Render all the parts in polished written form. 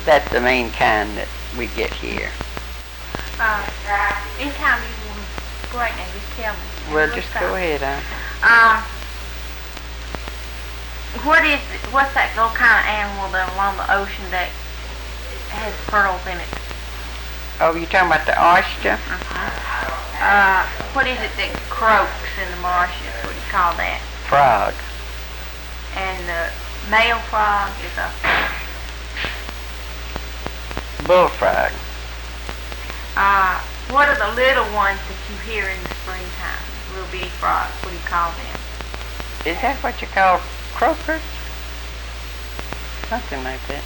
That's the main kind that we get here. Anytime you want to go right now, just tell me. Well, just go ahead, huh? What's that little kind of animal that along the ocean that has pearls in it? Oh, you talking about the oyster? What is it that croaks in the marshes? What do you call that? Frog. And the male frog is a Bullfrog. what are the little ones that you hear in the springtime? Little bitty frogs. What do you call them? Is that what you call croakers? Something like that.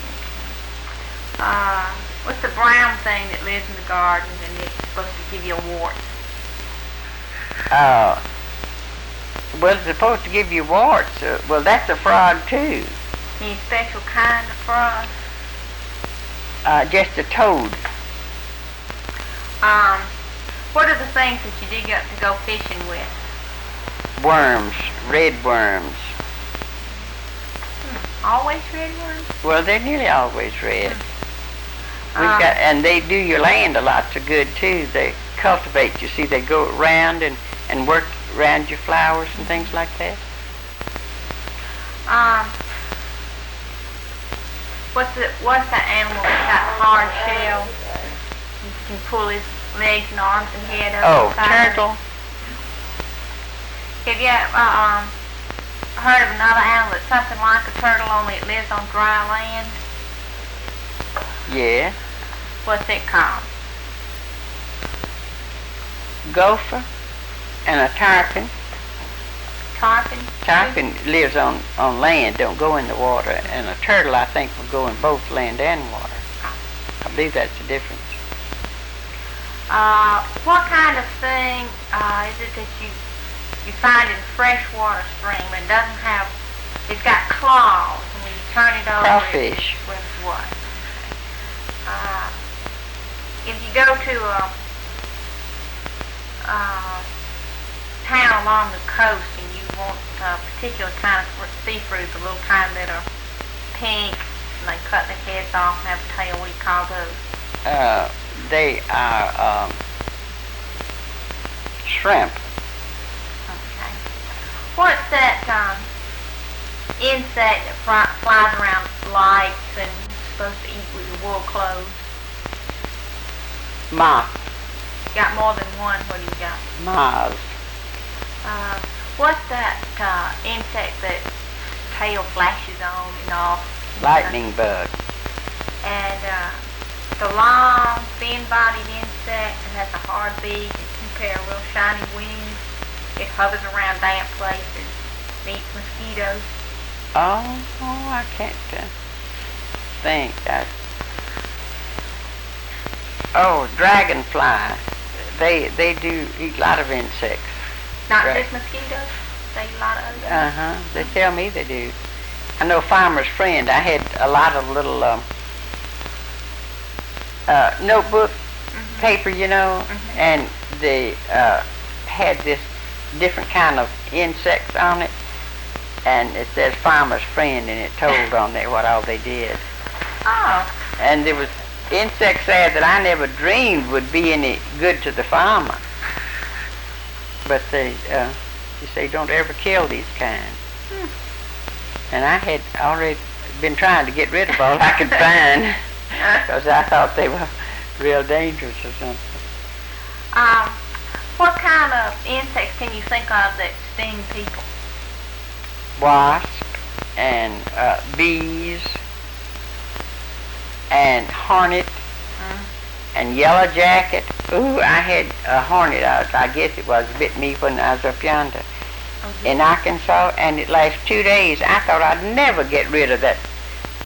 What's the brown thing that lives in the garden and it's supposed to give you a wart? Well, it's supposed to give you warts. Well, that's a frog too. Any special kind of frog? Just a toad. What are the things that you dig up to go fishing with? Worms, red worms. Always red worms? Well, they're nearly always red. And they do your land a lot so good too. They cultivate. You see, they go around and work around your flowers and things like that. What's that animal that's got hard shell? You can pull his legs and arms and head up. Turtle. Have you heard of another animal that's something like a turtle, only it lives on dry land? Yeah. What's it called? Gopher and a tarpon. Tarpon? Tarpon lives on land, don't go in the water, and a turtle, I think, will go in both land and water. I believe that's the difference. What kind of thing is it that you find in freshwater stream and doesn't have, it's got claws, and when you turn it over, crawfish. It swims what? If you go to a town along the coast and you want a particular kind of seafood, the little kind that are pink, and they cut their heads off and have a tail, what do you call those? They are shrimp. Okay. What's that insect that flies around lights and supposed to eat with your wool clothes? Moth. Got more than one. What do you got? Moths. What's that insect that tail flashes on and off? Lightning bug. And the long, thin-bodied insect that has a hard beak and two pair of real shiny wings. It hovers around damp places. It eats mosquitoes. Oh, I can't think. Dragonfly. They do eat a lot of insects. Not just mosquitoes? They eat a lot of others? They tell me they do. I know Farmer's Friend. I had a lot of little notebook paper, you know, and they had this different kind of insects on it, and it says Farmer's Friend, and it told on there what all they did. Oh. And there was insects there that I never dreamed would be any good to the farmer. But they say don't ever kill these kinds. And I had already been trying to get rid of all I could find because I thought they were real dangerous or something. What kind of insects can you think of that sting people? Wasp and bees and hornet and yellow jacket. Ooh, I had a hornet. I guess it was bit me when I was up yonder in Arkansas, and it lasted 2 days. I thought I'd never get rid of that